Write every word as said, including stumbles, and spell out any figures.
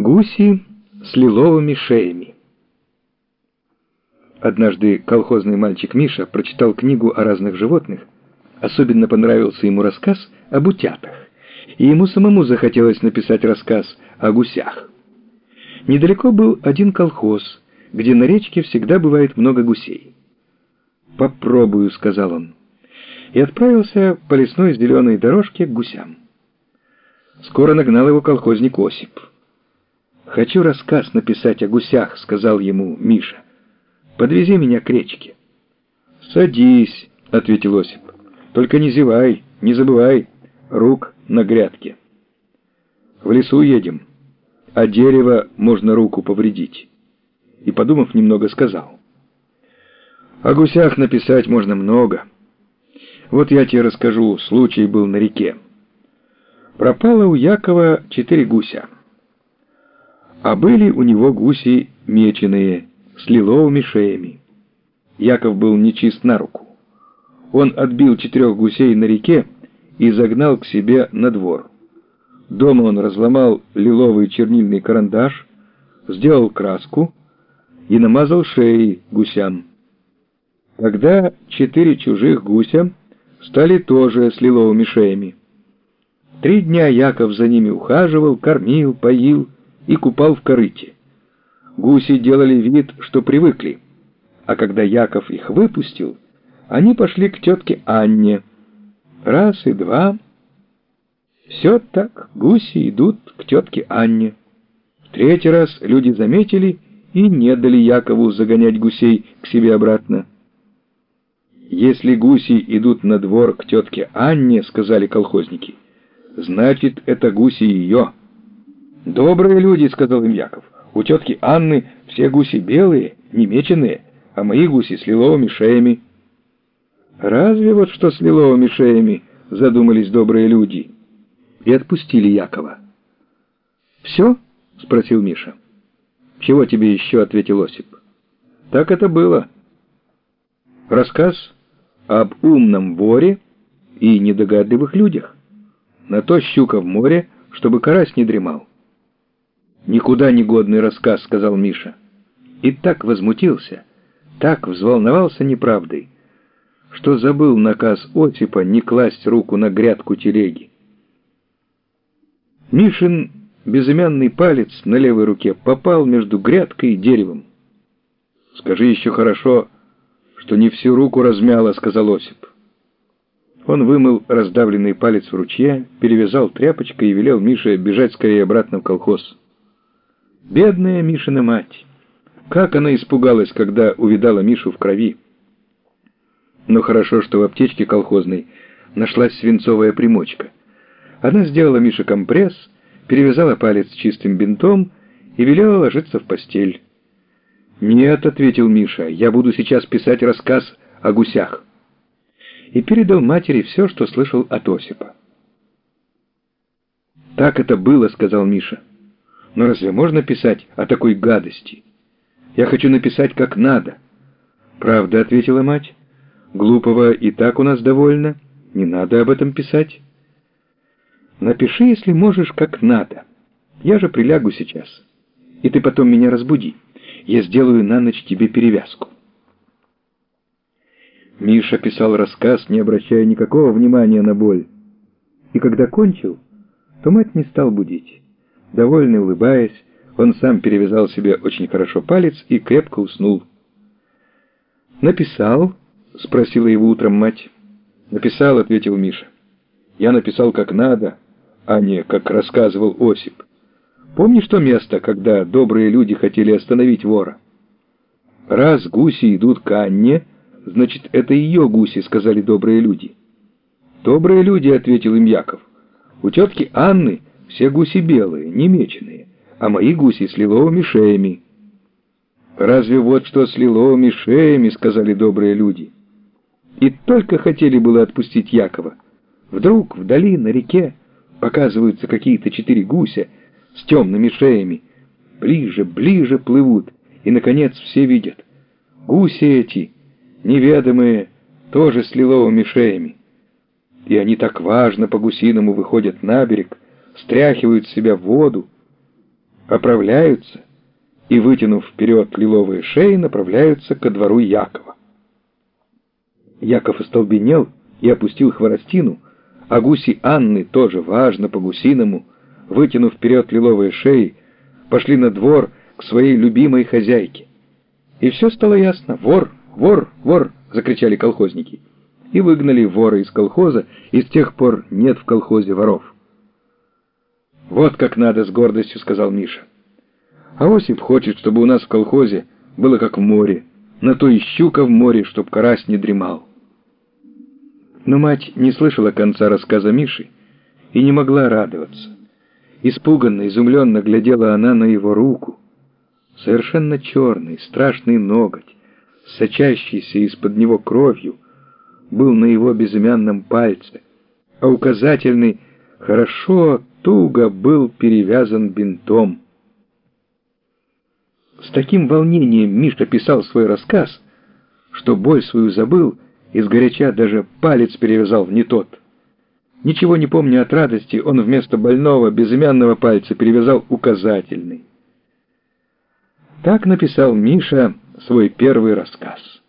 Гуси с лиловыми шеями. Однажды колхозный мальчик Миша прочитал книгу о разных животных. Особенно понравился ему рассказ об утятах, и ему самому захотелось написать рассказ о гусях. Недалеко был один колхоз, где на речке всегда бывает много гусей. «Попробую», — сказал он, и отправился по лесной зеленой дорожке к гусям. Скоро нагнал его колхозник Осип. «Хочу рассказ написать о гусях», — сказал ему Миша. «Подвези меня к речке». «Садись», — ответил Осип. «Только не зевай, не забывай рук на грядке. В лесу едем, а дерево можно руку повредить». И, подумав немного, сказал: «О гусях написать можно много. Вот я тебе расскажу, случай был на реке. Пропало у Якова четыре гуся. А были у него гуси меченые, с лиловыми шеями. Яков был нечист на руку. Он отбил четырех гусей на реке и загнал к себе на двор. Дома он разломал лиловый чернильный карандаш, сделал краску и намазал шеи гусям. Тогда четыре чужих гуся стали тоже с лиловыми шеями. Три дня Яков за ними ухаживал, кормил, поил и купал в корыте. Гуси делали вид, что привыкли, а когда Яков их выпустил, они пошли к тетке Анне. Раз и два. Все так, гуси идут к тетке Анне. В третий раз люди заметили и не дали Якову загонять гусей к себе обратно. «Если гуси идут на двор к тетке Анне, — сказали колхозники, — значит, это гуси ее». «Добрые люди, — сказал им Яков, — у тетки Анны все гуси белые, немеченые, а мои гуси с лиловыми шеями». «Разве вот что с лиловыми шеями?» — задумались добрые люди и отпустили Якова. «Все?» — спросил Миша. «Чего тебе еще?» — ответил Осип. «Так это было. Рассказ об умном воре и недогадливых людях. На то щука в море, чтобы карась не дремал». «Никуда не годный рассказ», — сказал Миша. И так возмутился, так взволновался неправдой, что забыл наказ Осипа не класть руку на грядку телеги. Мишин безымянный палец на левой руке попал между грядкой и деревом. «Скажи еще хорошо, что не всю руку размяло», — сказал Осип. Он вымыл раздавленный палец в ручье, перевязал тряпочкой и велел Мише бежать скорее обратно в колхоз. Бедная Мишина мать! Как она испугалась, когда увидала Мишу в крови! Но хорошо, что в аптечке колхозной нашлась свинцовая примочка. Она сделала Мише компресс, перевязала палец чистым бинтом и велела ложиться в постель. «Нет, — ответил Миша, — я буду сейчас писать рассказ о гусях». И передал матери все, что слышал от Осипа. «Так это было, — сказал Миша. Но разве можно писать о такой гадости? Я хочу написать как надо». «Правда, — ответила мать, — глупого и так у нас довольно, не надо об этом писать. Напиши, если можешь, как надо. Я же прилягу сейчас, и ты потом меня разбуди. Я сделаю на ночь тебе перевязку». Миша писал рассказ, не обращая никакого внимания на боль. И когда кончил, то мать не стал будить. Довольно улыбаясь, он сам перевязал себе очень хорошо палец и крепко уснул. «Написал?» — спросила его утром мать. «Написал», — ответил Миша. «Я написал как надо, а не как рассказывал Осип. Помнишь то место, когда добрые люди хотели остановить вора? Раз гуси идут к Анне, значит, это ее гуси, — сказали добрые люди». «Добрые люди, — ответил им Яков, — у тетки Анны все гуси белые, немеченые, а мои гуси с лиловыми шеями». «Разве вот что с лиловыми шеями?» — сказали добрые люди. И только хотели было отпустить Якова. Вдруг вдали на реке показываются какие-то четыре гуся с темными шеями. Ближе, ближе плывут, и, наконец, все видят. Гуси эти, неведомые, тоже с лиловыми шеями. И они так важно по-гусиному выходят на берег, стряхивают с себя воду. оправляются и, вытянув вперед лиловые шеи, направляются ко двору Якова. Яков остолбенел и опустил хворостину, а гуси Анны тоже важно по-гусиному, вытянув вперед лиловые шеи, пошли на двор к своей любимой хозяйке. И все стало ясно. «Вор! Вор! Вор!» — закричали колхозники. И выгнали вора из колхоза, и с тех пор нет в колхозе воров. «Вот как надо!» — с гордостью сказал Миша. «А Осип хочет, чтобы у нас в колхозе было как в море, на то и щука в море, чтоб карась не дремал». Но мать не слышала конца рассказа Миши и не могла радоваться. Испуганно, изумленно глядела она на его руку. Совершенно черный, страшный ноготь, сочащийся из-под него кровью, был на его безымянном пальце, а указательный хорошо, туго был перевязан бинтом. С таким волнением Миша писал свой рассказ, что боль свою забыл и сгоряча даже палец перевязал в не тот. Ничего не помня от радости, он вместо больного безымянного пальца перевязал указательный. Так написал Миша свой первый рассказ.